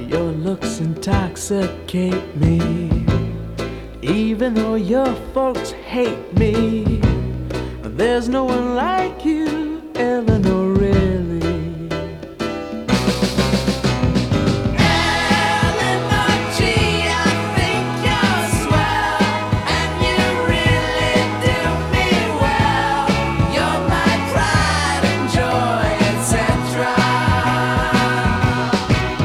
Your looks intoxicate me. Even though your folks hate me, there's no one like you, Eleanor.